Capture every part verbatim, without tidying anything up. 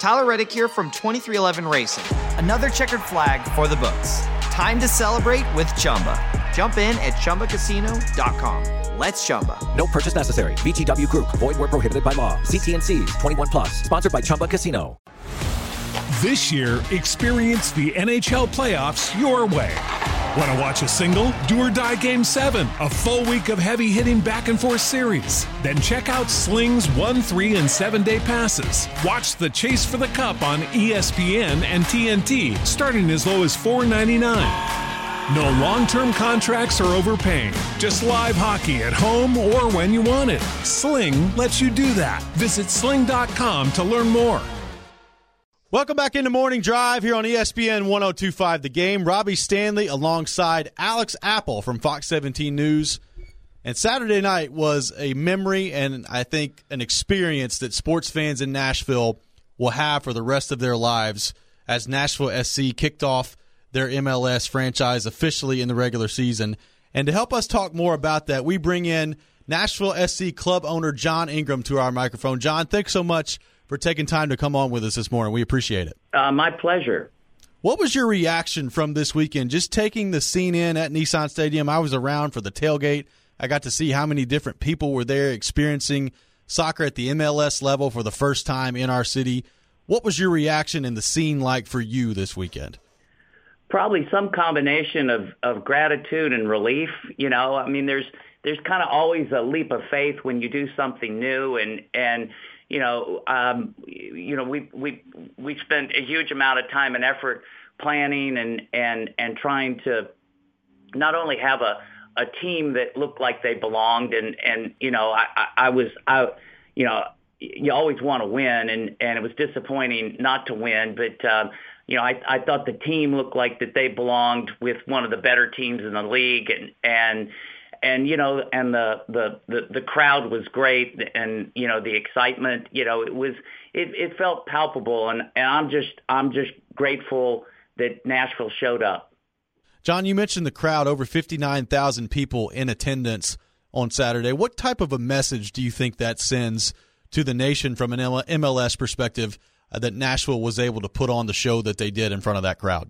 Tyler Reddick here from twenty-three eleven Racing. Another checkered flag for the books. Time to celebrate with Chumba. Jump in at Chumba Casino dot com. Let's Chumba. No purchase necessary. V G W Group. Void where prohibited by law. See T N Cs. twenty-one plus. Sponsored by Chumba Casino. This year, experience the N H L playoffs your way. Want to watch a single? Do or die Game seven, a full week of heavy-hitting back-and-forth series. Then check out Sling's one, three, and seven-day passes. Watch the Chase for the Cup on E S P N and T N T, starting as low as four ninety-nine. No long-term contracts or overpaying. Just live hockey at home or when you want it. Sling lets you do that. Visit sling dot com to learn more. Welcome back into Morning Drive here on E S P N one oh two point five The Game. Robbie Stanley alongside Alex Apple from Fox seventeen News. And Saturday night was a memory and I think an experience that sports fans in Nashville will have for the rest of their lives as Nashville S C kicked off their M L S franchise officially in the regular season. And to help us talk more about that, we bring in Nashville S C club owner John Ingram to our microphone. John, thanks so much for taking time to come on with us this morning. We appreciate it. Uh, my pleasure. What was your reaction from this weekend, just taking the scene in at Nissan Stadium? I was around for the tailgate. I got to see how many different people were there experiencing soccer at the M L S level for the first time in our city. What was your reaction and the scene like for you this weekend? Probably some combination of, of gratitude and relief. You know, I mean, there's there's kind of always a leap of faith when you do something new, and and you know, um, you know, we we we spent a huge amount of time and effort planning and and and trying to not only have a, a team that looked like they belonged, and and you know, I, I, I was I, you know, you always want to win, and and it was disappointing not to win, but. Um, You know, I, I thought the team looked like that they belonged with one of the better teams in the league, and and and you know, and the the the, the crowd was great, and you know, the excitement, you know, it was it, it felt palpable, and, and I'm just I'm just grateful that Nashville showed up. John, you mentioned the crowd, over fifty-nine thousand people in attendance on Saturday. What type of a message do you think that sends to the nation from an M L S perspective, that Nashville was able to put on the show that they did in front of that crowd?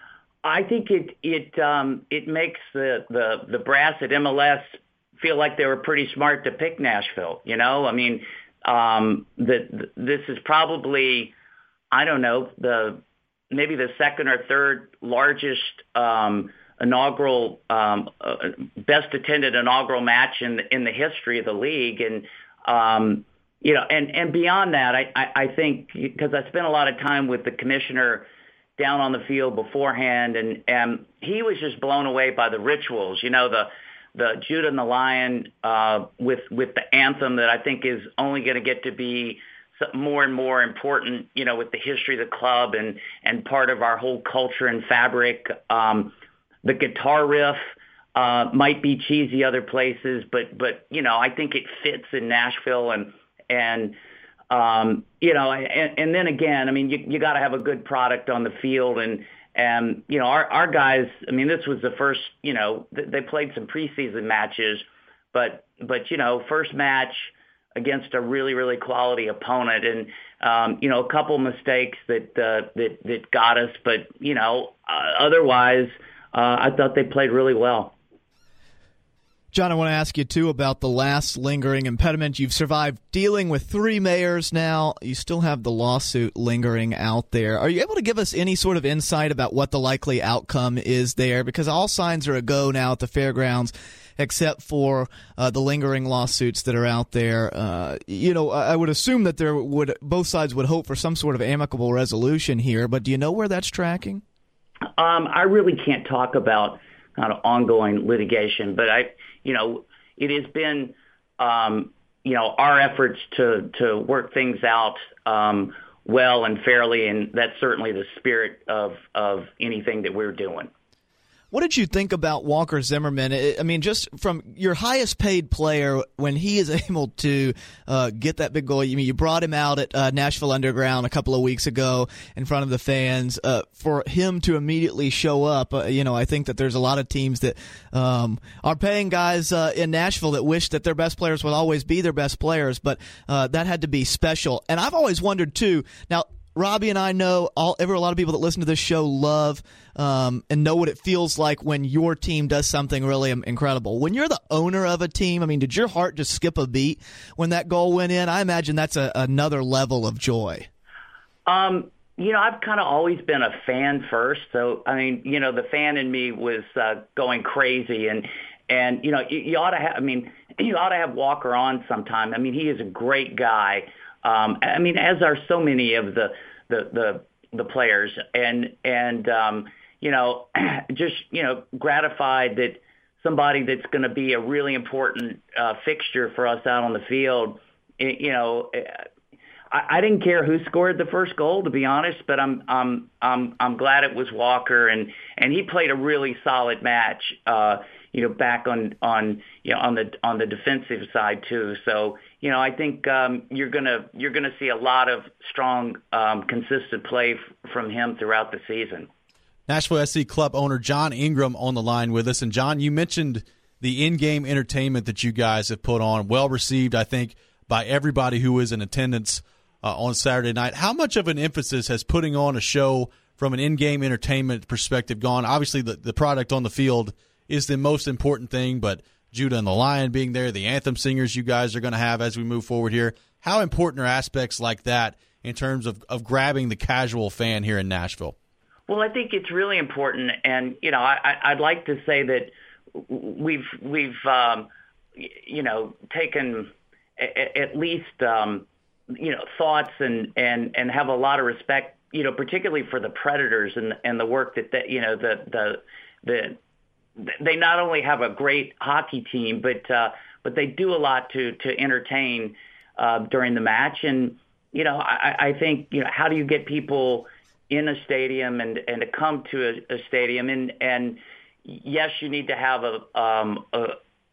I think it it um, it makes the, the, the brass at M L S feel like they were pretty smart to pick Nashville. You know, I mean, um, the, this is probably, I don't know, the maybe the second or third largest um, inaugural, um, uh, best attended inaugural match in the, in the history of the league, and um, You know, and, and beyond that, I, I, I think, because I spent a lot of time with the commissioner down on the field beforehand, and, and he was just blown away by the rituals, you know, the the Judah and the Lion uh, with with the anthem that I think is only going to get to be more and more important, you know, with the history of the club and, and part of our whole culture and fabric. Um, the guitar riff uh, might be cheesy other places, but, but you know, I think it fits in Nashville, and And, um, you know, and, and then again, I mean, you, you got to have a good product on the field. And, and you know, our, our guys, I mean, this was the first, you know, th- they played some preseason matches, but, but, you know, first match against a really, really quality opponent. And, um, you know, a couple mistakes that, uh, that, that got us. But, you know, uh, otherwise, uh, I thought they played really well. John, I want to ask you, too, about the last lingering impediment. You've survived dealing with three mayors now. You still have the lawsuit lingering out there. Are you able to give us any sort of insight about what the likely outcome is there? Because all signs are a go now at the fairgrounds, except for uh, the lingering lawsuits that are out there. Uh, you know, I would assume that there would both sides would hope for some sort of amicable resolution here, but do you know where that's tracking? Um, I really can't talk about kind of ongoing litigation, but I, you know, it has been, um, you know, our efforts to, to work things out um, well and fairly, and that's certainly the spirit of, of anything that we're doing. What did you think about Walker Zimmerman? I mean, just from your highest paid player, when he is able to uh, get that big goal, you mean you brought him out at uh, Nashville Underground a couple of weeks ago in front of the fans. Uh, for him to immediately show up, uh, you know, I think that there's a lot of teams that um, are paying guys uh, in Nashville that wish that their best players would always be their best players, but uh, that had to be special. And I've always wondered, too, now, Robbie and I know, all ever a lot of people that listen to this show love um, and know what it feels like when your team does something really incredible. When you're the owner of a team, I mean, did your heart just skip a beat when that goal went in? I imagine that's a, another level of joy. Um, you know, I've kind of always been a fan first. So, I mean, you know, the fan in me was uh, going crazy. And, and you know, you, you ought to have, I mean, you ought to have Walker on sometime. I mean, he is a great guy. Um, I mean, as are so many of the the the, the players, and and um, you know, just you know, gratified that somebody that's going to be a really important uh, fixture for us out on the field. You know, I, I didn't care who scored the first goal, to be honest, but I'm I'm I'm I'm glad it was Walker, and and he played a really solid match. Uh, you know, back on, on, you know, on the, on the defensive side too. So, you know, I think um, you're going to, you're going to see a lot of strong, um, consistent play f- from him throughout the season. Nashville S C Club owner John Ingram on the line with us. And John, you mentioned the in-game entertainment that you guys have put on, well received, I think, by everybody who is in attendance uh, on Saturday night. How much of an emphasis has putting on a show from an in-game entertainment perspective gone? Obviously, the, the product on the field is the most important thing, but Judah and the Lion being there, the anthem singers you guys are going to have as we move forward here, how important are aspects like that in terms of, of grabbing the casual fan here in Nashville? Well, I think it's really important, and you know, I, I'd like to say that we've we've um, you know taken a, at least um, you know thoughts and, and, and have a lot of respect, you know, particularly for the Predators and and the work that they, you know the the the they not only have a great hockey team, but uh, but they do a lot to to entertain uh, during the match. And you know, I, I think you know how do you get people in a stadium and, and to come to a, a stadium? And and yes, you need to have a um, a,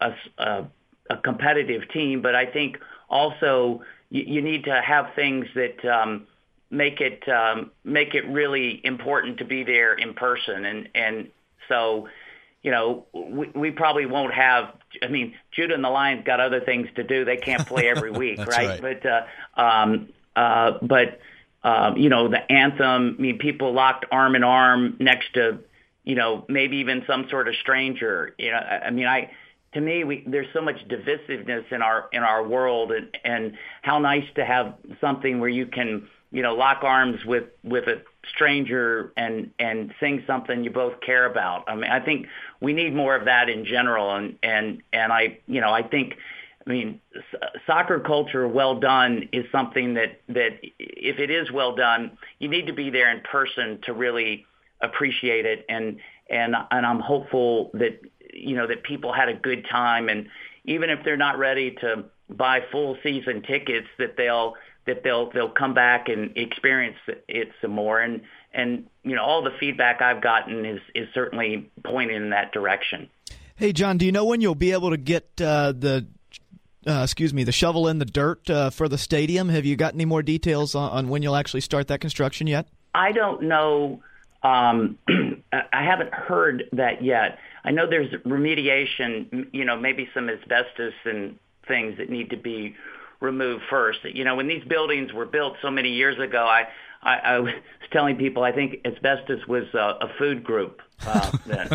a a competitive team, but I think also you, you need to have things that um, make it um, make it really important to be there in person. And and so. You know, we, we probably won't have, I mean, Judah and the Lions got other things to do. They can't play every week, right? right? But, uh, um, uh, but um, you know, the anthem, I mean, people locked arm in arm next to, you know, maybe even some sort of stranger. You know, I, I mean, I, to me, we, there's so much divisiveness in our, in our world, and, and how nice to have something where you can, you know, lock arms with, with a stranger and, and sing something you both care about. I mean, I think we need more of that in general. And, and, and I, you know, I think, I mean, soccer culture well done is something that, that if it is well done, you need to be there in person to really appreciate it. And, and, and I'm hopeful that, you know, that people had a good time, and even if they're not ready to buy full season tickets, that they'll, that they'll they'll come back and experience it some more. And, and you know, all the feedback I've gotten is, is certainly pointing in that direction. Hey, John, do you know when you'll be able to get uh, the uh, excuse me the shovel in the dirt uh, for the stadium? Have you got any more details on, on when you'll actually start that construction yet? I don't know. Um, I haven't heard that yet. I know there's remediation, you know, maybe some asbestos and things that need to be removed first. You know, when these buildings were built so many years ago, I, I, I was telling people I think asbestos was a, a food group uh, then.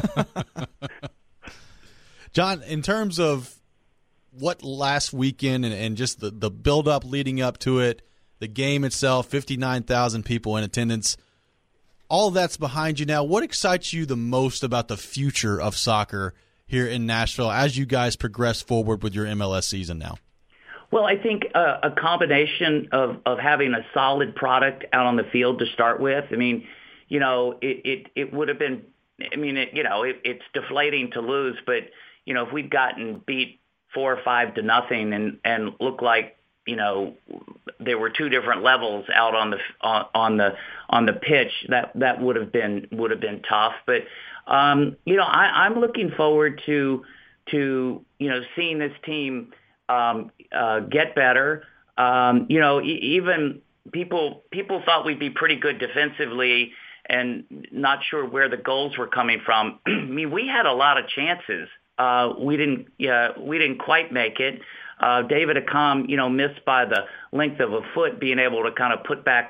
John, in terms of what last weekend and, and just the, the build-up leading up to it, the game itself, fifty-nine thousand people in attendance, all of that's behind you now. What excites you the most about the future of soccer here in Nashville as you guys progress forward with your M L S season now? Well, I think uh, a combination of, of having a solid product out on the field to start with. I mean, you know, it, it, it would have been, I mean, it, you know, it, it's deflating to lose, but, you know, if we'd gotten beat four or five to nothing and, and looked like, you know, there were two different levels out on the on, on the on the pitch, that that would have been would have been tough. But um, you know, I, I'm looking forward to to you know seeing this team um, uh, get better. Um, you know, e- even people people thought we'd be pretty good defensively, and not sure where the goals were coming from. I mean, we had a lot of chances. Uh, we didn't uh, we didn't quite make it. Uh, David Accam, you know, missed by the length of a foot, being able to kind of put back a,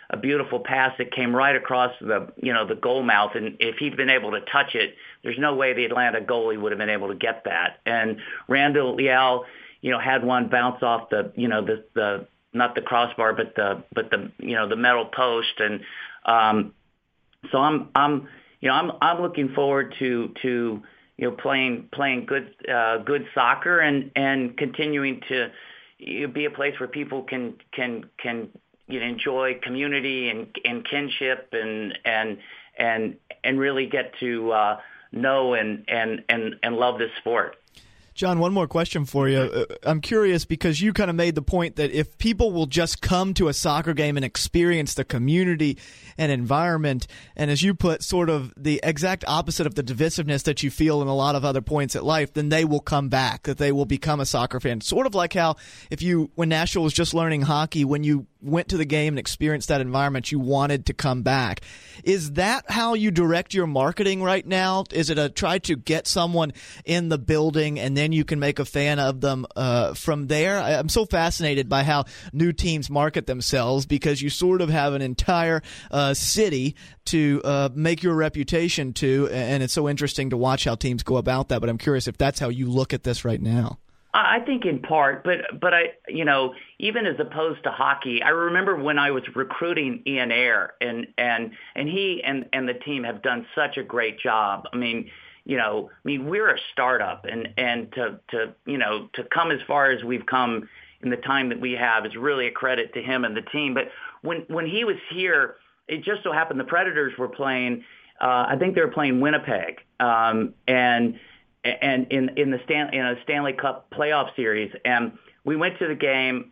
a beautiful pass that came right across the, you know, the goal mouth. And if he'd been able to touch it, there's no way the Atlanta goalie would have been able to get that. And Randall Leal, you know, had one bounce off the, you know, the, the, not the crossbar, but the, but the, you know, the metal post. And, um, so I'm, I'm, you know, I'm, I'm looking forward to, to, you know, playing, playing good, uh, good soccer and, and continuing to you know, be a place where people can, can, can, you know, enjoy community and, and kinship and, and, and, and really get to, uh, know and, and, and, and love this sport. John, one more question for you. I'm curious because you kind of made the point that if people will just come to a soccer game and experience the community and environment, and as you put, sort of the exact opposite of the divisiveness that you feel in a lot of other points at life, then they will come back, that they will become a soccer fan. Sort of like how if you, when Nashville was just learning hockey, when you went to the game and experienced that environment, you wanted to come back. Is that how you direct your marketing right now? Is it a try to get someone in the building and then you can make a fan of them uh, from there? I'm so fascinated by how new teams market themselves because you sort of have an entire uh, city to uh, make your reputation to, and it's so interesting to watch how teams go about that. But I'm curious if that's how you look at this right now. I think in part, but but I, you know, even as opposed to hockey, I remember when I was recruiting Ian Ayre, and and and he and and the team have done such a great job. I mean, you know, I mean, we're a startup, and and to to you know to come as far as we've come in the time that we have is really a credit to him and the team. But when when he was here, it just so happened the Predators were playing. Uh, I think they were playing Winnipeg, um, and. and in in the Stan, in a Stanley Cup playoff series, and we went to the game.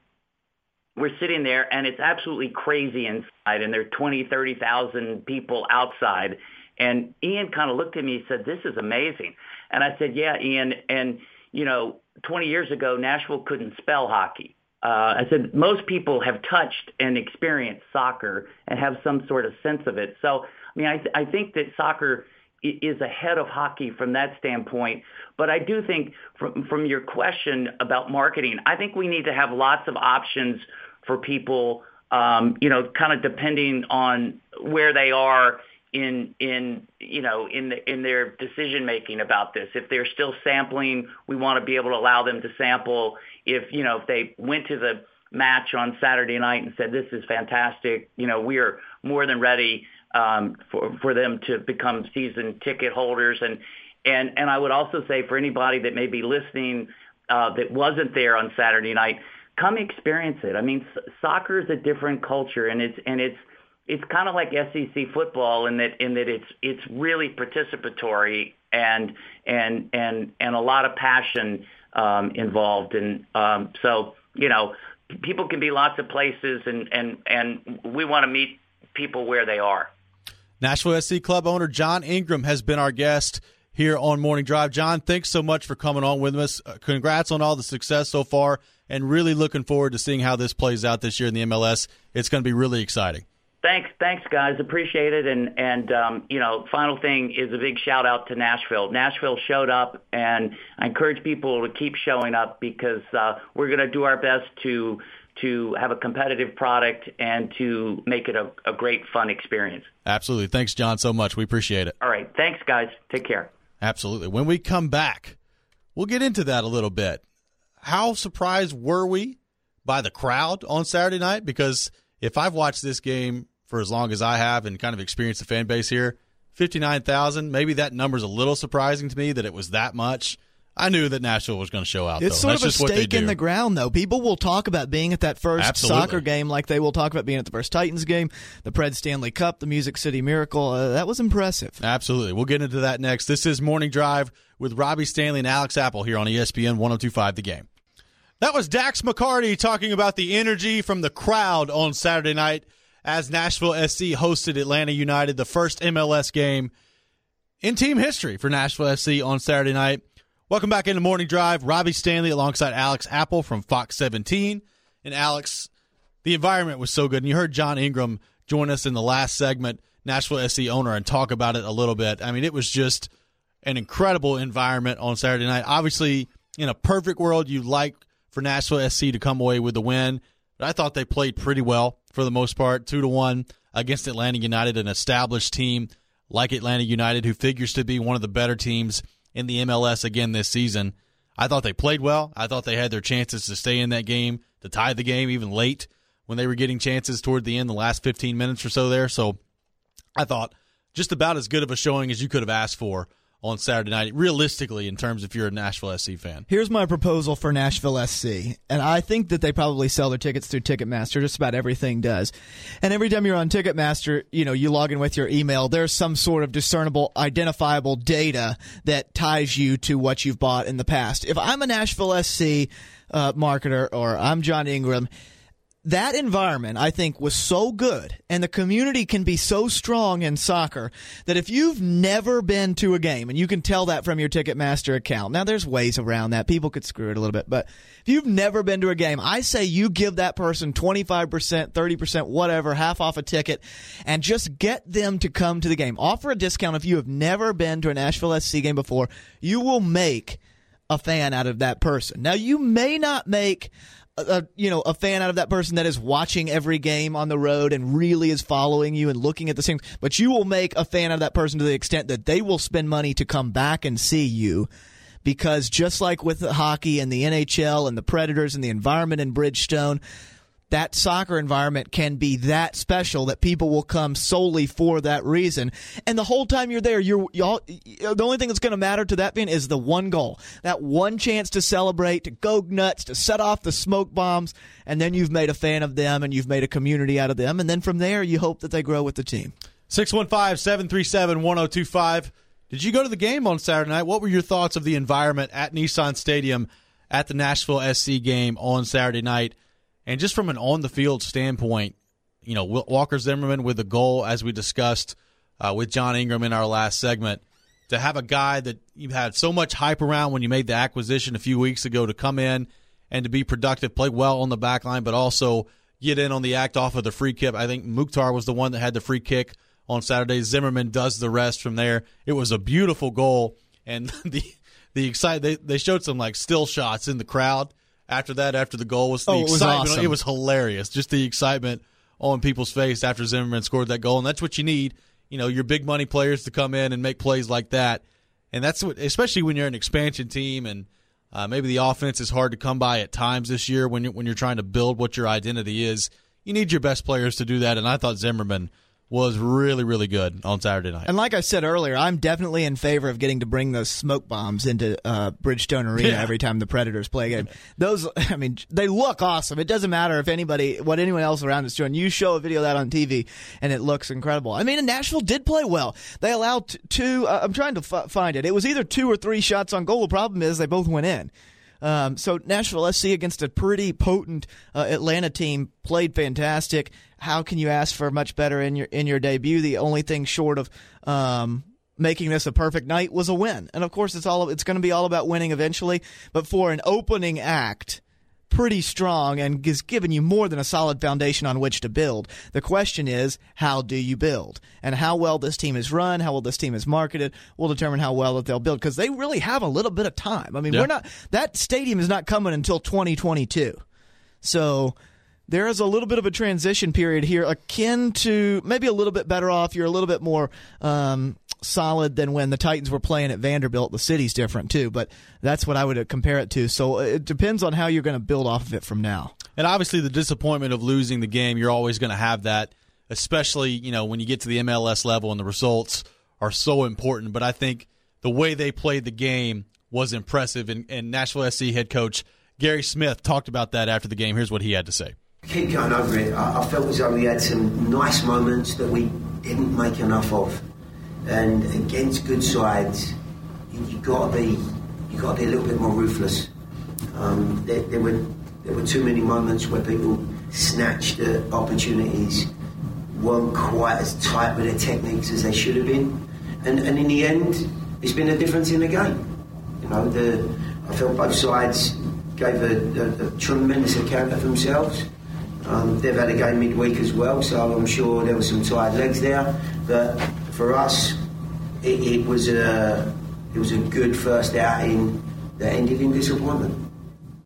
We're sitting there, and it's absolutely crazy inside, and there are twenty, thirty thousand people outside. And Ian kind of looked at me and said, "This is amazing." And I said, "Yeah, Ian." And you know, twenty years ago, Nashville couldn't spell hockey. Uh, I said most people have touched and experienced soccer and have some sort of sense of it. So, I mean, I th- I think that soccer is ahead of hockey from that standpoint. But I do think from, from your question about marketing, I think we need to have lots of options for people, um, you know, kind of depending on where they are in, in, you know, in the, in their decision making about this. If they're still sampling, we want to be able to allow them to sample. If, you know, if they went to the match on Saturday night and said, this is fantastic, you know, we are more than ready Um, for for them to become season ticket holders. And and and I would also say for anybody that may be listening uh, that wasn't there on Saturday night, come experience it. I mean, s- soccer is a different culture, and it's and it's it's kind of like S E C football in that in that it's it's really participatory and and and and a lot of passion um, involved. And um, so you know, people can be lots of places, and and and we want to meet people where they are. Nashville S C Club owner John Ingram has been our guest here on Morning Drive. John, thanks so much for coming on with us. Uh, congrats on all the success so far, and really looking forward to seeing how this plays out this year in the M L S. It's going to be really exciting. Thanks, thanks, guys. Appreciate it. And and um, you know, final thing is a big shout out to Nashville. Nashville showed up, and I encourage people to keep showing up because uh, we're going to do our best to. to have a competitive product and to make it a, a great, fun experience. Absolutely. Thanks, John, so much. We appreciate it. All right. Thanks, guys. Take care. Absolutely. When we come back, we'll get into that a little bit. How surprised were we by the crowd on Saturday night? Because if I've watched this game for as long as I have and kind of experienced the fan base here, fifty-nine thousand, maybe that number's a little surprising to me that it was that much. I knew that Nashville was going to show out, It's though. sort That's of a stake in the ground, though. People will talk about being at that first Absolutely. soccer game like they will talk about being at the first Titans game, the Pred Stanley Cup, the Music City Miracle. Uh, that was impressive. Absolutely. We'll get into that next. This is Morning Drive with Robbie Stanley and Alex Apple here on E S P N one oh two point five The Game. That was Dax McCarty talking about the energy from the crowd on Saturday night as Nashville S C hosted Atlanta United, the first M L S game in team history for Nashville S C on Saturday night. Welcome back into Morning Drive. Robbie Stanley alongside Alex Apple from Fox seventeen. And Alex, the environment was so good. And you heard John Ingram join us in the last segment, Nashville S C owner, and talk about it a little bit. I mean, it was just an incredible environment on Saturday night. Obviously, in a perfect world, you'd like for Nashville S C to come away with the win. But I thought they played pretty well for the most part, two to one against Atlanta United, an established team like Atlanta United, who figures to be one of the better teams in the M L S again this season. I thought they played well. I thought they had their chances to stay in that game, to tie the game even late when they were getting chances toward the end, the last fifteen minutes or so there. So I thought just about as good of a showing as you could have asked for on Saturday night, realistically, in terms if you're a Nashville S C fan. Here's my proposal for Nashville S C, and I think that they probably sell their tickets through Ticketmaster. Just about everything does. And every time you're on Ticketmaster, you know, you log in with your email, there's some sort of discernible, identifiable data that ties you to what you've bought in the past. If I'm a Nashville S C uh, marketer, or I'm John Ingram, that environment, I think, was so good, and the community can be so strong in soccer that if you've never been to a game, and you can tell that from your Ticketmaster account. Now, there's ways around that. People could screw it a little bit, but if you've never been to a game, I say you give that person twenty-five percent, thirty percent, whatever, half off a ticket, and just get them to come to the game. Offer a discount if you have never been to a Nashville S C game before. You will make a fan out of that person. Now, you may not make A, you know, a fan out of that person that is watching every game on the road and really is following you and looking at the same, but you will make a fan of that person to the extent that they will spend money to come back and see you, because just like with the hockey and the N H L and the Predators and the environment in Bridgestone, that soccer environment can be that special that people will come solely for that reason. And the whole time you're there, you're y'all, the only thing that's going to matter to that fan is the one goal, that one chance to celebrate, to go nuts, to set off the smoke bombs, and then you've made a fan of them and you've made a community out of them. And then from there, you hope that they grow with the team. six one five, seven three seven, one oh two five. Did you go to the game on Saturday night? What were your thoughts of the environment at Nissan Stadium at the Nashville S C game on Saturday night? And just from an on-the-field standpoint, you know, Walker Zimmerman with a goal, as we discussed uh, with John Ingram in our last segment, to have a guy that you had so much hype around when you made the acquisition a few weeks ago to come in and to be productive, play well on the back line, but also get in on the act off of the free kick. I think Mukhtar was the one that had the free kick on Saturday. Zimmerman does the rest from there. It was a beautiful goal, and the the excite they, they showed some like still shots in the crowd. After that, after the goal, was the oh, it was excitement. awesome. It was hilarious. Just the excitement on people's face after Zimmerman scored that goal. And that's what you need, you know, your big money players to come in and make plays like that. And that's what, especially when you're an expansion team and uh, maybe the offense is hard to come by at times this year when you're, when you're trying to build what your identity is. You need your best players to do that. And I thought Zimmerman was really, really good on Saturday night. And like I said earlier, I'm definitely in favor of getting to bring those smoke bombs into uh, Bridgestone Arena yeah. every time the Predators play a game. Those, I mean, they look awesome. It doesn't matter if anybody, what anyone else around is doing. You show a video of that on T V, and it looks incredible. I mean, and Nashville did play well. They allowed t- two, uh, I'm trying to f- find it. It was either two or three shots on goal. The problem is they both went in. Um, so Nashville S C against a pretty potent uh, Atlanta team played fantastic. How can you ask for much better in your in your debut? The only thing short of um, making this a perfect night was a win. And of course, it's all it's going to be all about winning eventually. But for an opening act, pretty strong and has given you more than a solid foundation on which to build. The question is, how do you build? And how well this team is run, how well this team is marketed will determine how well that they'll build, because they really have a little bit of time. I mean, yeah. we're not that stadium is not coming until twenty twenty-two. So there is a little bit of a transition period here, akin to maybe a little bit better off. You're a little bit more um, solid than when the Titans were playing at Vanderbilt. The city's different too, but that's what I would compare it to. So it depends on how you're going to build off of it from now. And obviously the disappointment of losing the game, you're always going to have that, especially, you know, when you get to the M L S level and the results are so important. But I think the way they played the game was impressive, and, and Nashville S C head coach Gary Smith talked about that after the game. Here's what he had to say. Keep going over it. I, I felt as though we had some nice moments that we didn't make enough of, and against good sides, you, you got to be you got to be a little bit more ruthless. Um, there, there were there were too many moments where people snatched the opportunities, weren't quite as tight with their techniques as they should have been, and and in the end, it's been a difference in the game. You know, the I felt both sides gave a, a, a tremendous account of themselves. Um, they've had a game midweek as well, so I'm sure there were some tired legs there. But for us, it, it was a it was a good first outing that ended in disappointment.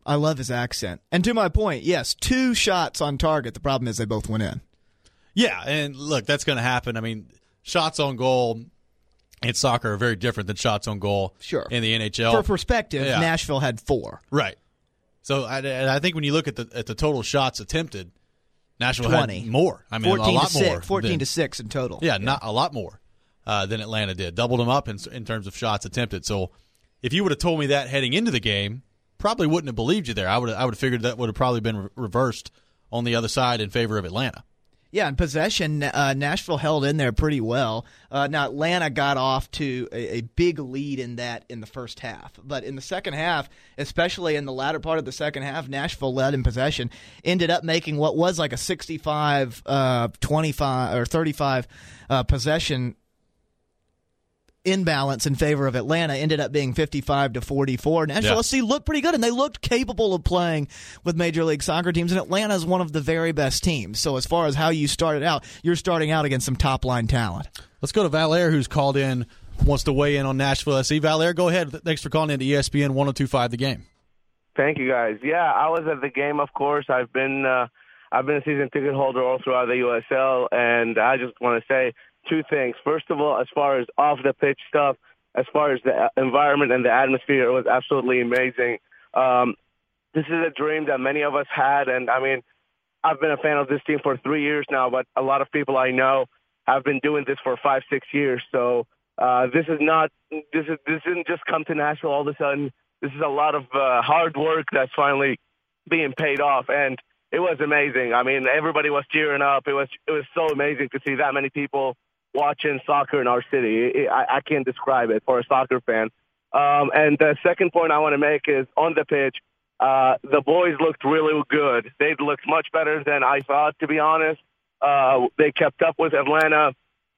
I love his accent. And to my point, yes, two shots on target. The problem is they both went in. Yeah, and look, that's going to happen. I mean, shots on goal in soccer are very different than shots on goal sure. in the N H L. For perspective, yeah. Nashville had four. Right. So I, and I think when you look at the at the total shots attempted, Nashville twenty. had more. I mean, a lot to six, more. fourteen than, to six in total. Yeah, yeah, not a lot more uh, than Atlanta did. Doubled them up in, in terms of shots attempted. So if you would have told me that heading into the game, probably wouldn't have believed you there. I would I would have figured that would have probably been re- reversed on the other side in favor of Atlanta. Yeah, in possession, uh, Nashville held in there pretty well. Uh, now, Atlanta got off to a, a big lead in that in the first half. But in the second half, especially in the latter part of the second half, Nashville led in possession, ended up making what was like a sixty-five, uh, twenty-five, or thirty-five uh, possession imbalance in favor of Atlanta. Ended up being fifty-five to forty-four. Nashville yeah. S C looked pretty good, and they looked capable of playing with Major League Soccer teams, and Atlanta is one of the very best teams. So as far as how you started out, you're starting out against some top-line talent. Let's go to Valaire, who's called in, wants to weigh in on Nashville S C. Valaire, go ahead. Thanks for calling in to E S P N ten twenty-five The Game. Thank you, guys. Yeah, I was at the game, of course. I've been uh, I've been a season ticket holder all throughout the U S L, and I just want to say two things. First of all, as far as off-the-pitch stuff, as far as the environment and the atmosphere, it was absolutely amazing. Um, this is a dream that many of us had, and, I mean, I've been a fan of this team for three years now, but a lot of people I know have been doing this for five, six years. So uh, this is not this is this didn't just come to Nashville all of a sudden. This is a lot of uh, hard work that's finally being paid off, and it was amazing. I mean, everybody was cheering up. It was it was so amazing to see that many people watching soccer in our city. It, I, I can't describe it for a soccer fan. Um, and the second point I want to make is on the pitch, uh, the boys looked really good. They looked much better than I thought, to be honest. Uh, they kept up with Atlanta,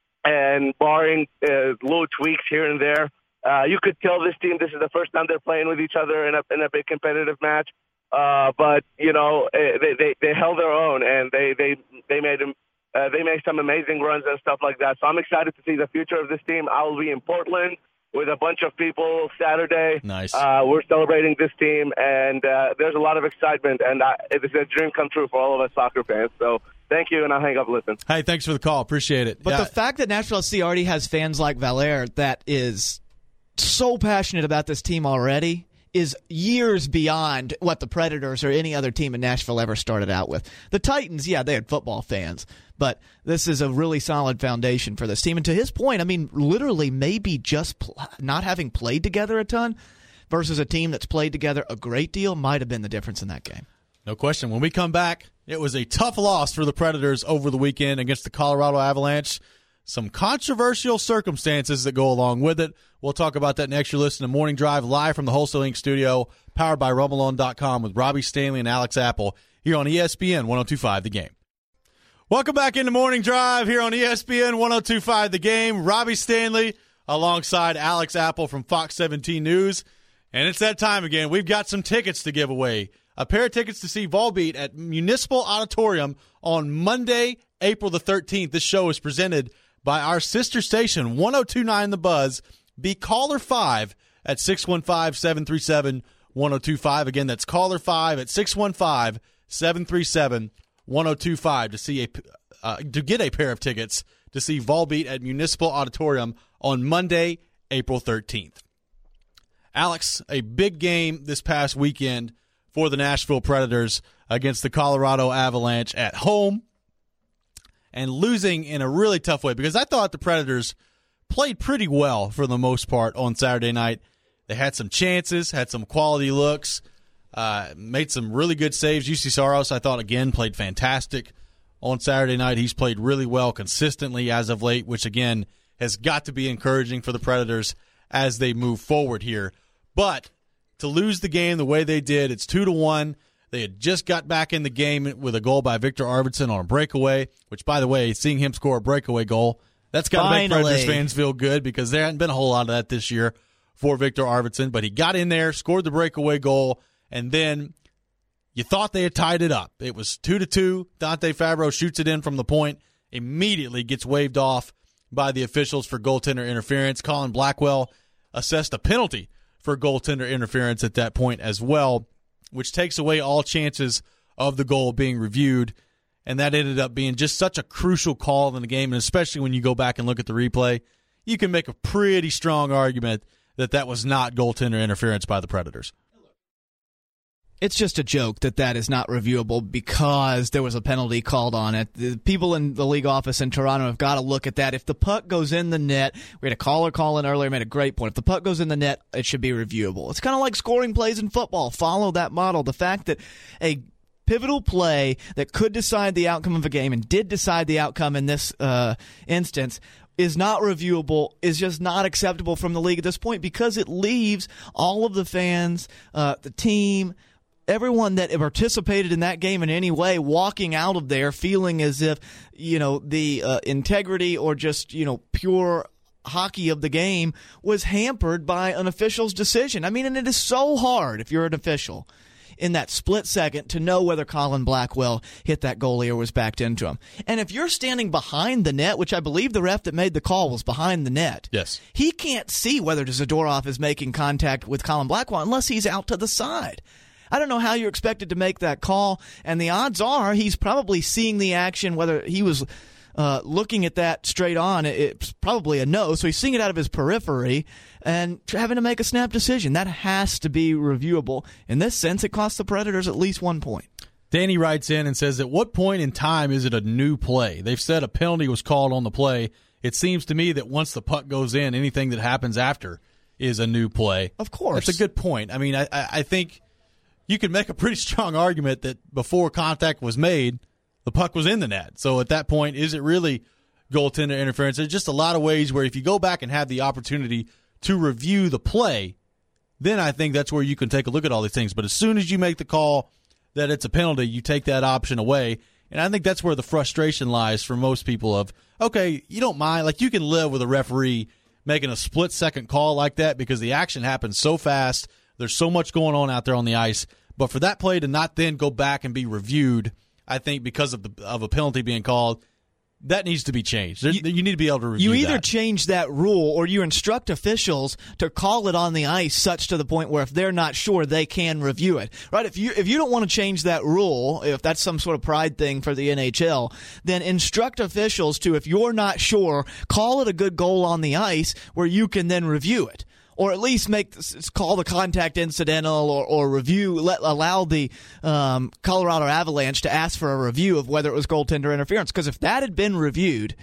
and barring uh, little tweaks here and there, uh, you could tell this team this is the first time they're playing with each other in a in a big competitive match. Uh, but you know, they, they they held their own, and they they they made them. Uh, they made some amazing runs and stuff like that. So I'm excited to see the future of this team. I will be in Portland with a bunch of people Saturday. Nice. Uh, we're celebrating this team, and uh, there's a lot of excitement, and I, it's a dream come true for all of us soccer fans. So thank you, and I'll hang up and listen. Hey, thanks for the call. Appreciate it. But yeah. The fact that Nashville S C already has fans like Valaire that is so passionate about this team already is years beyond what the Predators or any other team in Nashville ever started out with. The Titans, yeah, they had football fans, but this is a really solid foundation for this team. And to his point, I mean, literally maybe just pl- not having played together a ton versus a team that's played together a great deal might have been the difference in that game. No question. When we come back, it was a tough loss for the Predators over the weekend against the Colorado Avalanche. Some controversial circumstances that go along with it. We'll talk about that next. You're listening to Morning Drive live from the Wholesale Inc studio, powered by Rumble On dot com with Robbie Stanley and Alex Apple here on E S P N ten twenty-five The Game. Welcome back into Morning Drive here on E S P N ten twenty-five The Game. Robbie Stanley alongside Alex Apple from Fox seventeen News. And it's that time again. We've got some tickets to give away. A pair of tickets to see Volbeat at Municipal Auditorium on Monday, April the thirteenth. This show is presented by our sister station, ten twenty-nine The Buzz. Be caller five at six one five, seven three seven, one zero two five. Again, that's caller five at six one five, seven three seven, one zero two five to see a uh, to get a pair of tickets to see Volbeat at Municipal Auditorium on Monday, April thirteenth. Alex, a big game this past weekend for the Nashville Predators against the Colorado Avalanche at home, and losing in a really tough way, because I thought the Predators played pretty well for the most part on Saturday night. They had some chances, had some quality looks, uh, made some really good saves. U C Saros, I thought, again, played fantastic on Saturday night. He's played really well consistently as of late, which, again, has got to be encouraging for the Predators as they move forward here. But to lose the game the way they did, it's two to one. They had just got back in the game with a goal by Victor Arvidsson on a breakaway, which, by the way, seeing him score a breakaway goal, that's got to make Predators fans feel good, because there hadn't been a whole lot of that this year for Victor Arvidsson. But he got in there, scored the breakaway goal, and then you thought they had tied it up. It was two to two. Dante Fabro shoots it in from the point, immediately gets waved off by the officials for goaltender interference. Colin Blackwell assessed a penalty for goaltender interference at that point as well. which takes away all chances of the goal being reviewed. And that ended up being just such a crucial call in the game, and especially when you go back and look at the replay, you can make a pretty strong argument that that was not goaltender interference by the Predators. It's just a joke that that is not reviewable because there was a penalty called on it. The people in the league office in Toronto have got to look at that. If the puck goes in the net, we had a caller call in earlier, made a great point. If the puck goes in the net, it should be reviewable. It's kind of like scoring plays in football. Follow that model. The fact that a pivotal play that could decide the outcome of a game and did decide the outcome in this uh, instance is not reviewable, is just not acceptable from the league at this point because it leaves all of the fans, uh, the team, everyone that participated in that game in any way walking out of there feeling as if, you know, the uh, integrity or just, you know, pure hockey of the game was hampered by an official's decision. I mean, and it is so hard if you're an official in that split second to know whether Colin Blackwell hit that goalie or was backed into him. And if you're standing behind the net, which I believe the ref that made the call was behind the net, yes, he can't see whether Zadorov is making contact with Colin Blackwell unless he's out to the side. I don't know how you're expected to make that call, and the odds are he's probably seeing the action, whether he was uh, looking at that straight on, it's probably a no, so he's seeing it out of his periphery and having to make a snap decision. That has to be reviewable. In this sense, it costs the Predators at least one point. Danny writes in and says, at what point in time is it a new play? They've said a penalty was called on the play. It seems to me that once the puck goes in, anything that happens after is a new play. Of course. That's a good point. I mean, I, I think you can make a pretty strong argument that before contact was made, the puck was in the net. So at that point, is it really goaltender interference? There's just a lot of ways where if you go back and have the opportunity to review the play, then I think that's where you can take a look at all these things. But as soon as you make the call that it's a penalty, you take that option away. And I think that's where the frustration lies for most people of, okay, you don't mind. Like, you can live with a referee making a split-second call like that because the action happens so fast. There's so much going on out there on the ice. But for that play to not then go back and be reviewed, I think because of the of a penalty being called, that needs to be changed. There, you, you need to be able to review You either that. change that rule or you instruct officials to call it on the ice such to the point where if they're not sure, they can review it. Right? If you if you don't want to change that rule, if that's some sort of pride thing for the N H L, then instruct officials to, if you're not sure, call it a good goal on the ice where you can then review it. Or at least make call the contact incidental, or, or review, let, allow the um, Colorado Avalanche to ask for a review of whether it was goaltender interference. Because if that had been reviewed,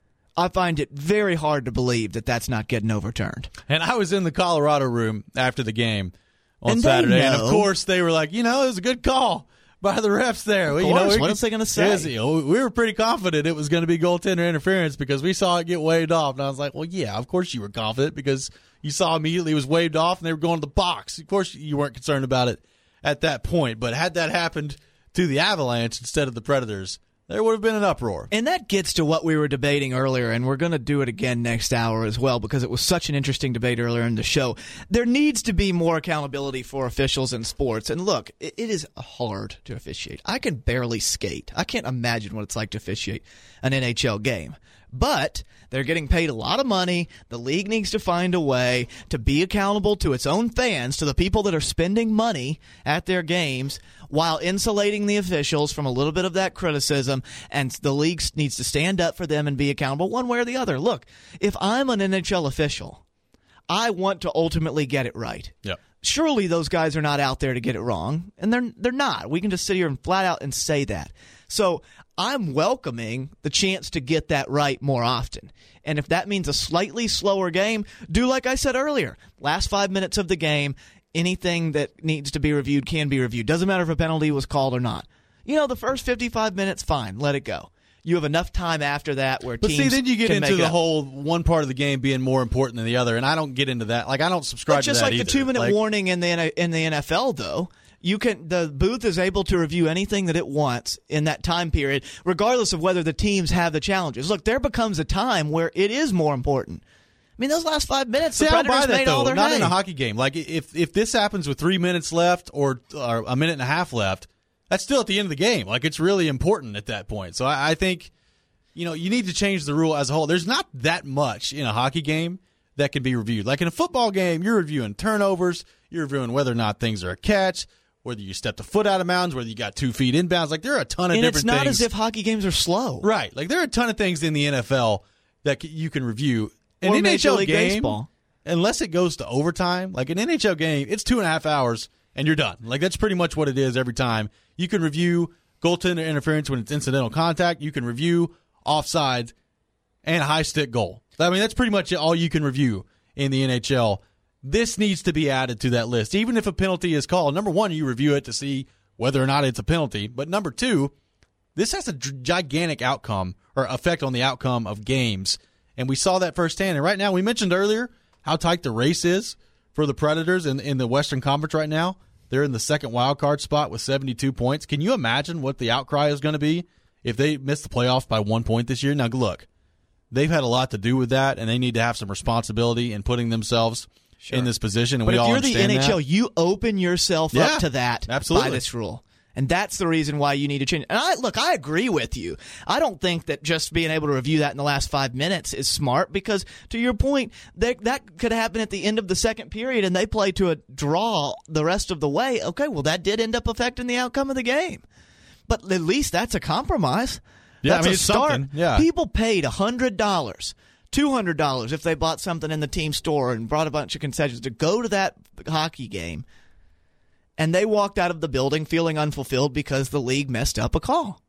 I find it very hard to believe that that's not getting overturned. And I was in the Colorado room after the game on and Saturday, and of course they were like, you know, it was a good call by the refs there. Of you course, know, what else are they going to say? Is, you know, we were pretty confident it was going to be goaltender interference because we saw it get waved off. And I was like, well, yeah, of course you were confident because you saw immediately it was waved off and they were going to the box. Of course you weren't concerned about it at that point. But had that happened to the Avalanche instead of the Predators, there would have been an uproar. And that gets to what we were debating earlier, and we're going to do it again next hour as well because it was such an interesting debate earlier in the show. There needs to be more accountability for officials in sports. And look, it, it is hard to officiate. I can barely skate. I can't imagine what it's like to officiate an N H L game. But they're getting paid a lot of money. The league needs to find a way to be accountable to its own fans, to the people that are spending money at their games, while insulating the officials from a little bit of that criticism. And the league needs to stand up for them and be accountable one way or the other. Look, if I'm an N H L official, I want to ultimately get it right. Yep. Surely those guys are not out there to get it wrong, and they're they're not. We can just sit here and flat out and say that. So I'm welcoming the chance to get that right more often. And if that means a slightly slower game, do like I said earlier. Last five minutes of the game, anything that needs to be reviewed can be reviewed. Doesn't matter if a penalty was called or not. You know, the first fifty-five minutes, fine, let it go. You have enough time after that where but teams see, then you get can into make the up. whole one part of the game being more important than the other, and I don't get into that. Like, I don't subscribe But just to that like either. the two-minute like, warning in the in the N F L, though, you can the booth is able to review anything that it wants in that time period, regardless of whether the teams have the challenges. Look, there becomes a time where it is more important. I mean, those last five minutes, See, the I don't Predators buy that, made though. all their Not hay. in a hockey game. Like, if if this happens with three minutes left or, or a minute and a half left, that's still at the end of the game. Like, it's really important at that point. So I, I think, you know, you need to change the rule as a whole. There's not that much in a hockey game that can be reviewed. Like in a football game, you're reviewing turnovers, you're reviewing whether or not things are a catch, whether you stepped a foot out of bounds, whether you got two feet inbounds. Like, there are a ton of and different it's not things. as if hockey games are slow. Right. Like, there are a ton of things in the N F L that c- you can review. An Or N H Major L League game, Baseball. unless it goes to overtime, like an N H L game, it's two and a half hours and you're done. Like, that's pretty much what it is every time. You can review goaltender interference when it's incidental contact. You can review offsides and high stick goal. I mean, that's pretty much all you can review in the N H L. This needs to be added to that list. Even if a penalty is called, number one, you review it to see whether or not it's a penalty. But number two, this has a gigantic outcome or effect on the outcome of games. And we saw that firsthand. And right now, we mentioned earlier how tight the race is for the Predators in, in the Western Conference right now. They're in the second wild card spot with seventy-two points. Can you imagine what the outcry is going to be if they miss the playoffs by one point this year? Now, look, they've had a lot to do with that, and they need to have some responsibility in putting themselves Sure. in this position, and but we if all you're the understand N H L, that. you open yourself Yeah, up to that absolutely. by this rule. And that's the reason why you need to change. And I look, I agree with you. I don't think that just being able to review that in the last five minutes is smart because, to your point, that that could happen at the end of the second period and they play to a draw the rest of the way. Okay, well, that did end up affecting the outcome of the game. But at least that's a compromise. Yeah, that's I mean, a it's start. something. Yeah. People paid one hundred dollars. two hundred dollars if they bought something in the team store and brought a bunch of concessions to go to that hockey game, and they walked out of the building feeling unfulfilled because the league messed up a call.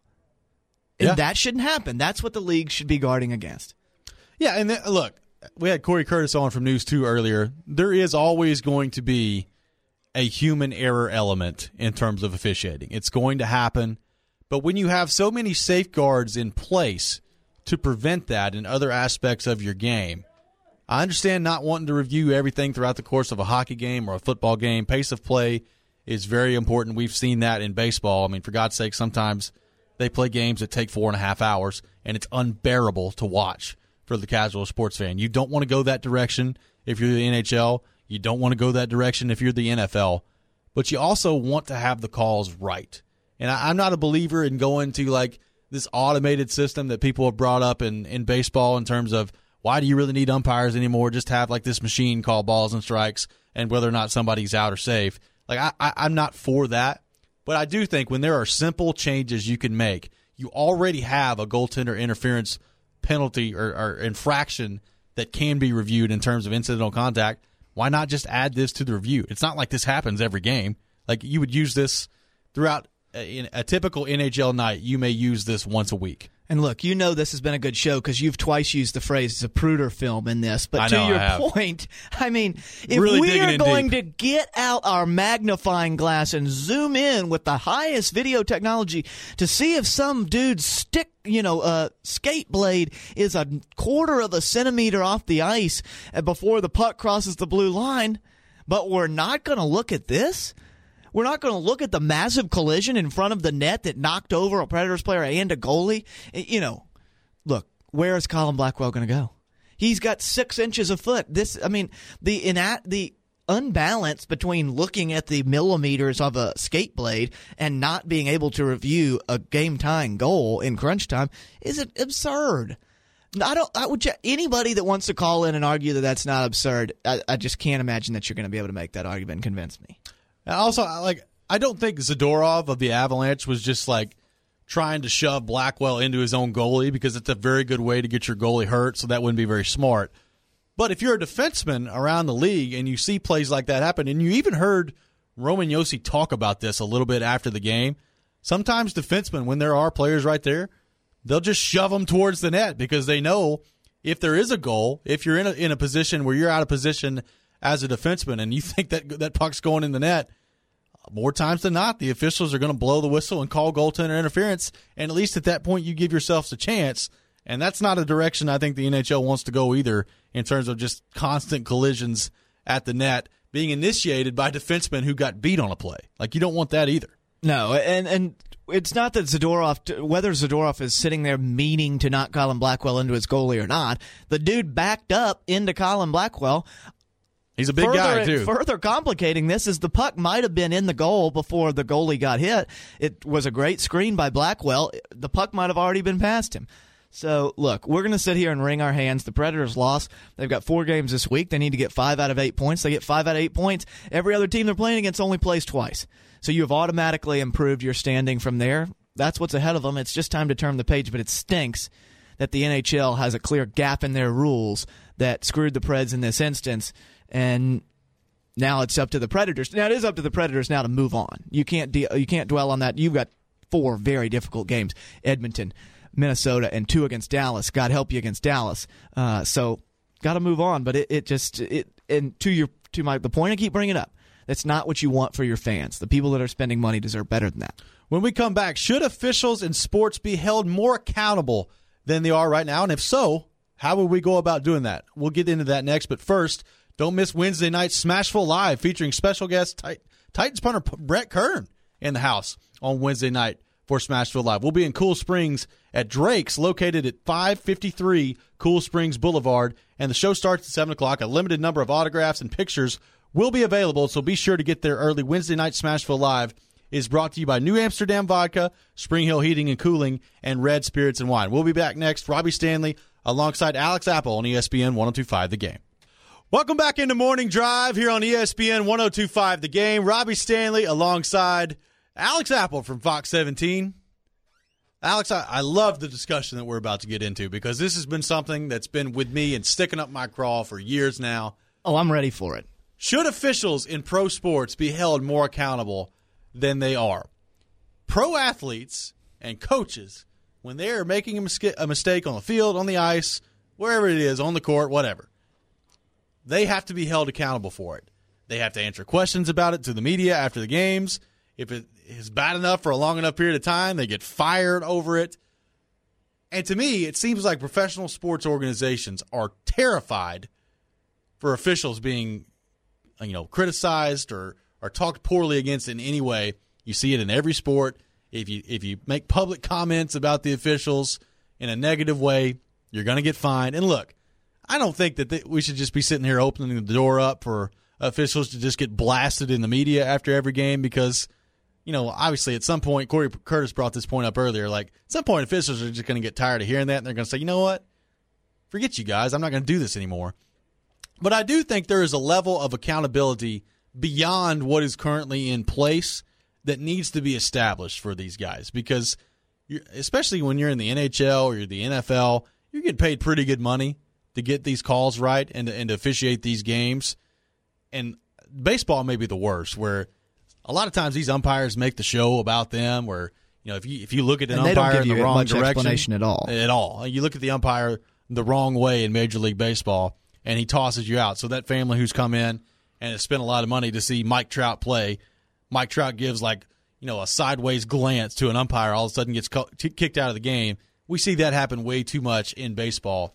And Yeah. that shouldn't happen. That's what the league should be guarding against. Yeah, and then, look, we had Corey Curtis on from News two earlier. There is always going to be a human error element in terms of officiating. It's going to happen. But when you have so many safeguards in place to prevent that in other aspects of your game, I understand not wanting to review everything throughout the course of a hockey game or a football game. Pace of play is very important. We've seen that in baseball. I mean, for God's sake, sometimes they play games that take four and a half hours, and it's unbearable to watch for the casual sports fan. You don't want to go that direction if you're the N H L. You don't want to go that direction if you're the N F L. But you also want to have the calls right. And I, I'm not a believer in going to, like, this automated system that people have brought up in, in baseball in terms of why do you really need umpires anymore? Just have like this machine call balls and strikes and whether or not somebody's out or safe. Like I, I, I'm not for that, but I do think when there are simple changes you can make, you already have a goaltender interference penalty or, or infraction that can be reviewed in terms of incidental contact. Why not just add this to the review? It's not like this happens every game. Like you would use this throughout in a typical N H L night. You may use this once a week. And look, you know this has been a good show because you've twice used the phrase Zapruder film in this. But I to know, your I have. point, I mean, if Really we digging are in going deep. to get out our magnifying glass and zoom in with the highest video technology to see if some dude's stick, you know, uh, skate blade is a quarter of a centimeter off the ice before the puck crosses the blue line, but we're not going to look at this? We're not going to look at the massive collision in front of the net that knocked over a Predators player and a goalie. You know, look, where is Colin Blackwell going to go? He's got six inches of foot. This, I mean, the inat, the unbalance between looking at the millimeters of a skate blade and not being able to review a game-tying goal in crunch time is absurd. I don't. I would. Anybody that wants to call in and argue that that's not absurd, I, I just can't imagine that you're going to be able to make that argument and convince me. And also, like, I don't think Zadorov of the Avalanche was just, like, trying to shove Blackwell into his own goalie because it's a very good way to get your goalie hurt, so that wouldn't be very smart. But if you're a defenseman around the league and you see plays like that happen, and you even heard Roman Josi talk about this a little bit after the game, sometimes defensemen, when there are players right there, they'll just shove them towards the net because they know if there is a goal, if you're in a, in a position where you're out of position as a defenseman and you think that that puck's going in the net, more times than not, the officials are going to blow the whistle and call goaltender interference, and at least at that point you give yourselves a chance. And that's not a direction I think the N H L wants to go either in terms of just constant collisions at the net being initiated by defensemen who got beat on a play. Like, you don't want that either. No, and and it's not that Zadorov, whether Zadorov is sitting there meaning to knock Colin Blackwell into his goalie or not, the dude backed up into Colin Blackwell. He's a big further, guy, too. Further complicating this is the puck might have been in the goal before the goalie got hit. It was a great screen by Blackwell. The puck might have already been past him. So, look, we're going to sit here and wring our hands. The Predators lost. They've got four games this week. They need to get five out of eight points. They get five out of eight points. Every other team they're playing against only plays twice. So you have automatically improved your standing from there. That's what's ahead of them. It's just time to turn the page, but it stinks that the N H L has a clear gap in their rules that screwed the Preds in this instance, and now it's up to the Predators. Now, it is up to the Predators now to move on. You can't de- you can't dwell on that. You've got four very difficult games. Edmonton, Minnesota, and two against Dallas. God help you against Dallas. Uh, so got to move on. But it, it just it and to your to my the point I keep bringing up, that's not what you want for your fans. The people that are spending money deserve better than that. When we come back, should officials in sports be held more accountable than they are right now? And if so, how would we go about doing that? We'll get into that next. But first, don't miss Wednesday night Smashville Live featuring special guest Tit- Titans punter Brett Kern in the house on Wednesday night for Smashville Live. We'll be in Cool Springs at Drake's, located at five fifty-three Cool Springs Boulevard, and the show starts at seven o'clock. A limited number of autographs and pictures will be available, so be sure to get there early. Wednesday night Smashville Live is brought to you by New Amsterdam Vodka, Spring Hill Heating and Cooling, and Red Spirits and Wine. We'll be back next. Robbie Stanley alongside Alex Apple on E S P N one oh two point five The Game. Welcome back into Morning Drive here on E S P N one oh two point five The Game. Robbie Stanley alongside Alex Apple from Fox seventeen. Alex, I, I love the discussion that we're about to get into because this has been something that's been with me and sticking up my craw for years now. Oh, I'm ready for it. Should officials in pro sports be held more accountable than they are? Pro athletes and coaches, when they are making a, mis- a mistake on the field, on the ice, wherever it is, on the court, whatever, they have to be held accountable for it. They have to answer questions about it to the media after the games. If it is bad enough for a long enough period of time, they get fired over it. And to me, it seems like professional sports organizations are terrified for officials being, you know, criticized or, or talked poorly against in any way. You see it in every sport. If you if you make public comments about the officials in a negative way, you're going to get fined. And look, I don't think that they, we should just be sitting here opening the door up for officials to just get blasted in the media after every game because, you know, obviously at some point, Corey Curtis brought this point up earlier, like at some point officials are just going to get tired of hearing that and they're going to say, you know what, forget you guys, I'm not going to do this anymore. But I do think there is a level of accountability beyond what is currently in place that needs to be established for these guys because, you're, especially when you're in the N H L or you're the N F L, you're getting paid pretty good money to get these calls right and to, and to officiate these games. And baseball may be the worst, where a lot of times these umpires make the show about them, where, you know, if you if you look at an and umpire in the wrong much direction, explanation at all, at all, you look at the umpire the wrong way in Major League Baseball, and he tosses you out. So that family who's come in and has spent a lot of money to see Mike Trout play, Mike Trout gives like, you know, a sideways glance to an umpire, all of a sudden gets co- t- kicked out of the game. We see that happen way too much in baseball.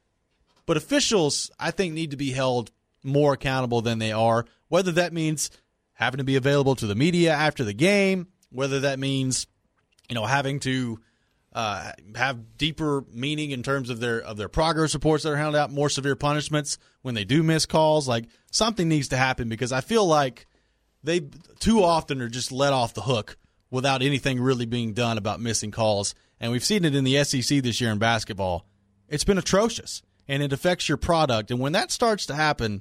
But officials, I think, need to be held more accountable than they are, whether that means having to be available to the media after the game, whether that means, you know, having to uh, have deeper meaning in terms of their of their progress reports that are handed out, more severe punishments when they do miss calls. Like, something needs to happen because I feel like they too often are just let off the hook without anything really being done about missing calls. And we've seen it in the S E C this year in basketball. It's been atrocious, and it affects your product. And when that starts to happen,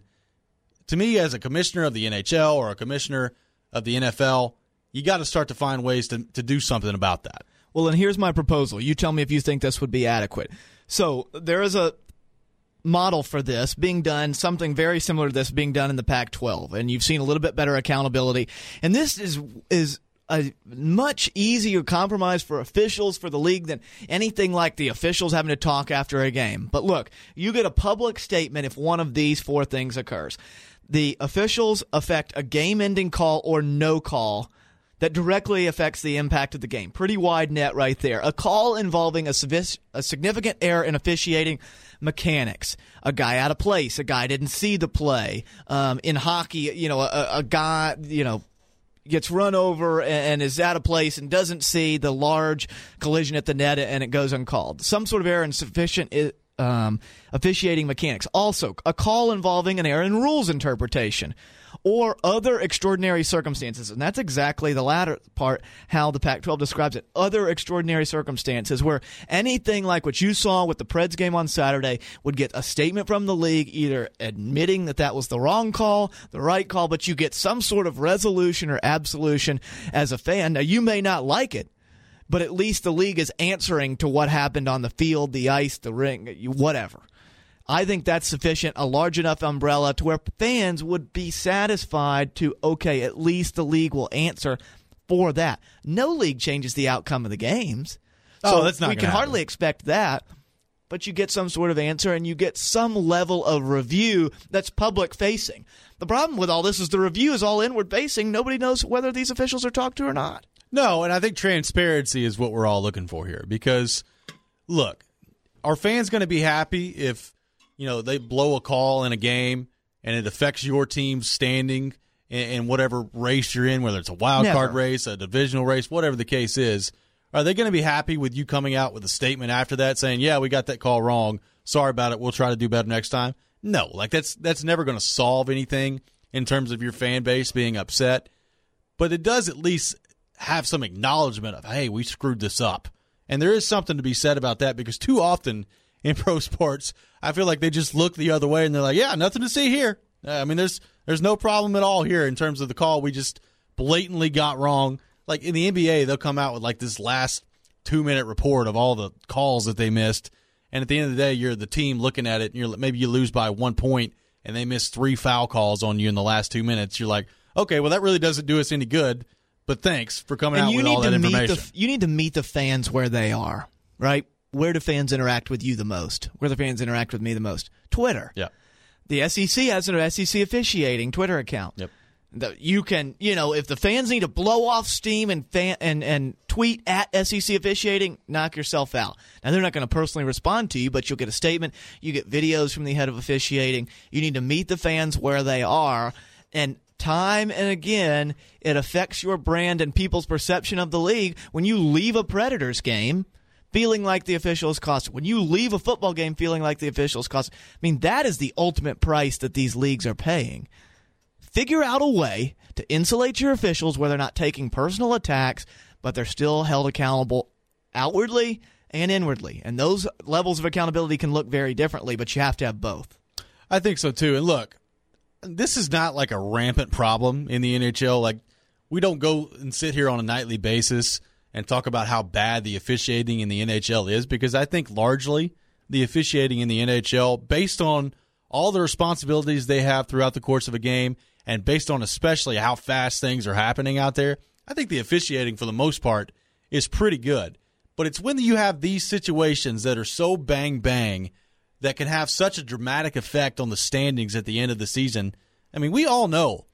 to me, as a commissioner of the N H L or a commissioner of the N F L, you got to start to find ways to, to do something about that. Well, and here's my proposal. You tell me if you think this would be adequate. So there is a model for this being done, something very similar to this being done in the Pac twelve, and you've seen a little bit better accountability. And this is is a much easier compromise for officials, for the league, than anything like the officials having to talk after a game. But look, you get a public statement if one of these four things occurs. The officials affect a game-ending call or no call that directly affects the impact of the game. Pretty wide net right there. A call involving a, a significant error in officiating mechanics. A guy out of place. A guy didn't see the play. Um, in hockey, you know, a, a guy, you know, gets run over and is out of place and doesn't see the large collision at the net and it goes uncalled. Some sort of error in sufficient um, officiating mechanics. Also, a call involving an error in rules interpretation or other extraordinary circumstances. And that's exactly the latter part, how the Pac twelve describes it. Other extraordinary circumstances where anything like what you saw with the Preds game on Saturday would get a statement from the league either admitting that that was the wrong call, the right call, but you get some sort of resolution or absolution as a fan. Now, you may not like it, but at least the league is answering to what happened on the field, the ice, the ring, whatever. I think that's sufficient, a large enough umbrella to where fans would be satisfied to, okay, at least the league will answer for that. No league changes the outcome of the games. So oh, that's not we can happen. hardly expect that, but you get some sort of answer and you get some level of review that's public-facing. The problem with all this is the review is all inward-facing. Nobody knows whether these officials are talked to or not. No, and I think transparency is what we're all looking for here because, look, are fans going to be happy if you know, they blow a call in a game and it affects your team's standing in, in whatever race you're in, whether it's a wild Never. card race, a divisional race, whatever the case is? Are they going to be happy with you coming out with a statement after that saying, yeah, we got that call wrong, sorry about it, we'll try to do better next time? No, like that's that's never going to solve anything in terms of your fan base being upset. But it does at least have some acknowledgement of, hey, we screwed this up. And there is something to be said about that because too often in pro sports, I feel like they just look the other way and they're like, yeah, nothing to see here. Uh, I mean, there's there's no problem at all here in terms of the call. We just blatantly got wrong. Like in the N B A, they'll come out with like this last two-minute report of all the calls that they missed. And at the end of the day, you're the team looking at it, and you're maybe you lose by one point, and they miss three foul calls on you in the last two minutes. You're like, okay, well, that really doesn't do us any good, but thanks for coming and out you with need all to that meet information. The, you need to meet the fans where they are, right? Where do fans interact with you the most? Where do fans interact with me the most? Twitter. Yeah. The S E C has an S E C officiating Twitter account. Yep. The, you can, you know, if the fans need to blow off steam and fan, and, and tweet at S E C officiating, knock yourself out. Now, they're not going to personally respond to you, but you'll get a statement. You get videos from the head of officiating. You need to meet the fans where they are. And time and again, it affects your brand and people's perception of the league when you leave a Predators game feeling like the officials cost it. When you leave a football game feeling like the officials cost it. I mean, that is the ultimate price that these leagues are paying. Figure out a way to insulate your officials where they're not taking personal attacks, but they're still held accountable outwardly and inwardly. And those levels of accountability can look very differently, but you have to have both. I think so, too. And look, this is not like a rampant problem in the N H L. Like, we don't go and sit here on a nightly basis and talk about how bad the officiating in the N H L is, because I think largely the officiating in the N H L, based on all the responsibilities they have throughout the course of a game, and based on especially how fast things are happening out there, I think the officiating for the most part is pretty good. But it's when you have these situations that are so bang-bang that can have such a dramatic effect on the standings at the end of the season. I mean, we all know,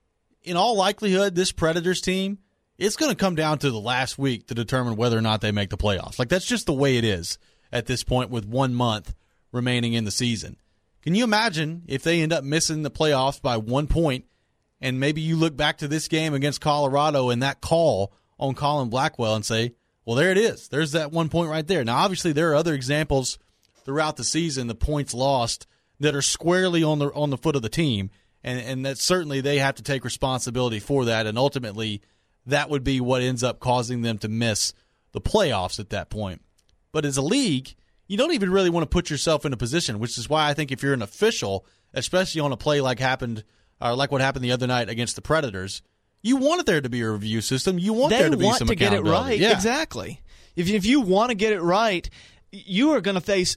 in all likelihood, this Predators team, it's going to come down to the last week to determine whether or not they make the playoffs. Like, that's just the way it is at this point with one month remaining in the season. Can you imagine if they end up missing the playoffs by one point, and maybe you look back to this game against Colorado and that call on Colin Blackwell and say, well, there it is. There's that one point right there. Now, obviously, there are other examples throughout the season, the points lost, that are squarely on the on the foot of the team, and, and that certainly they have to take responsibility for that, and ultimately that would be what ends up causing them to miss the playoffs at that point. But as a league, you don't even really want to put yourself in a position, which is why I think if you're an official, especially on a play like happened, or like what happened the other night against the Predators, you want there to be a review system. You want they there to be want some to get it accountability. right. Yeah. Exactly. If if you want to get it right, you are going to face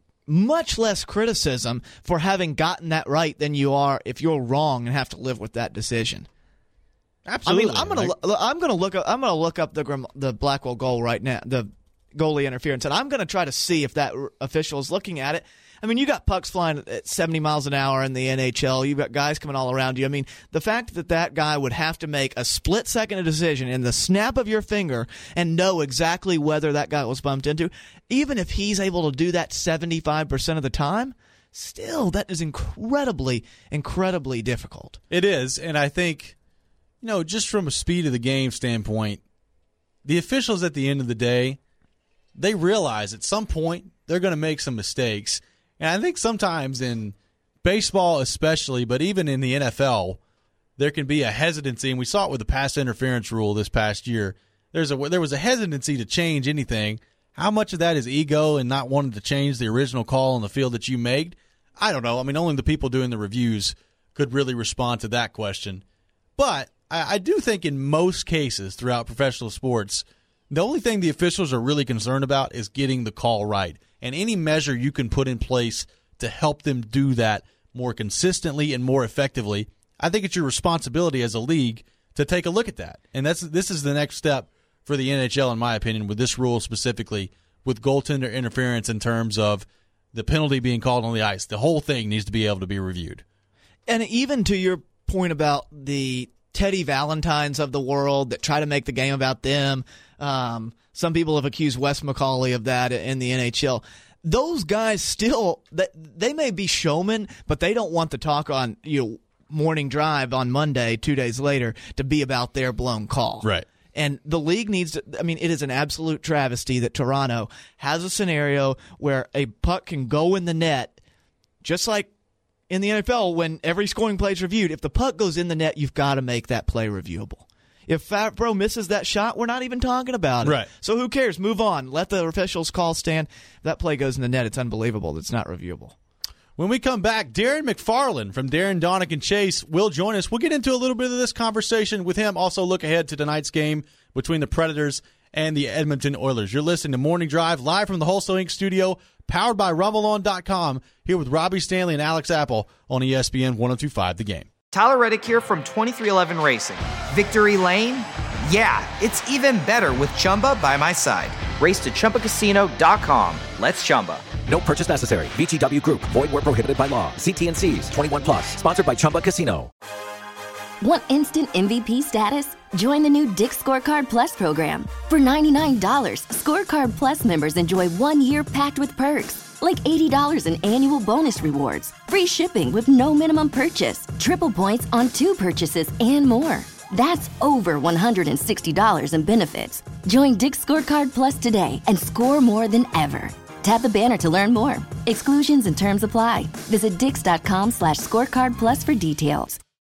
much less criticism for having gotten that right than you are if you're wrong and have to live with that decision. Absolutely. I mean, I'm going like, to I'm going to look up I'm going to look up the Grim- the Blackwell goal right now, the goalie interference, and I'm going to try to see if that official is looking at it. I mean, you got pucks flying at seventy miles an hour in the N H L. You've got guys coming all around you. I mean, the fact that that guy would have to make a split-second decision in the snap of your finger and know exactly whether that guy was bumped into, even if he's able to do that seventy-five percent of the time, still, that is incredibly, incredibly difficult. It is, and I think, you know, just from a speed of the game standpoint, the officials at the end of the day, they realize at some point they're going to make some mistakes. And I think sometimes in baseball especially, but even in the N F L, there can be a hesitancy, and we saw it with the pass interference rule this past year. There's a there was a hesitancy to change anything. How much of that is ego and not wanting to change the original call on the field that you made? I don't know. I mean, only the people doing the reviews could really respond to that question. But I, I do think in most cases throughout professional sports, the only thing the officials are really concerned about is getting the call right. And any measure you can put in place to help them do that more consistently and more effectively, I think it's your responsibility as a league to take a look at that. And that's this is the next step for the N H L, in my opinion, with this rule specifically, with goaltender interference in terms of the penalty being called on the ice. The whole thing needs to be able to be reviewed. And even to your point about the Teddy Valentines of the world that try to make the game about them, um, some people have accused Wes McCauley of that in the N H L. Those guys still, they may be showmen, but they don't want the talk on, you know, Morning Drive on Monday, two days later, to be about their blown call. Right. And the league needs to, I mean, it is an absolute travesty that Toronto has a scenario where a puck can go in the net, just like in the N F L when every scoring play is reviewed. If the puck goes in the net, you've got to make that play reviewable. If Favreau misses that shot, we're not even talking about it. Right. So who cares? Move on. Let the officials call stand. If that play goes in the net, it's unbelievable. It's not reviewable. When we come back, Darren McFarland from Darren, Donick, and Chase will join us. We'll get into a little bit of this conversation with him. Also look ahead to tonight's game between the Predators and the Edmonton Oilers. You're listening to Morning Drive live from the Wholesale Incorporated studio, powered by Rumble On dot com, here with Robbie Stanley and Alex Apple on E S P N one oh two point five The Game. Tyler Reddick here from twenty-three eleven Racing. Victory Lane? Yeah, it's even better with Chumba by my side. Race to Chumba Casino dot com. Let's Chumba. No purchase necessary. V G W Group. Void where prohibited by law. See T and C's. twenty-one plus. Sponsored by Chumba Casino. Want instant M V P status? Join the new Dick's Scorecard Plus program. For ninety-nine dollars, Scorecard Plus members enjoy one year packed with perks, like eighty dollars in annual bonus rewards, free shipping with no minimum purchase, triple points on two purchases, and more. That's over one hundred sixty dollars in benefits. Join Dick's Scorecard Plus today and score more than ever. Tap the banner to learn more. Exclusions and terms apply. Visit dix dot com slash scorecard plus for details.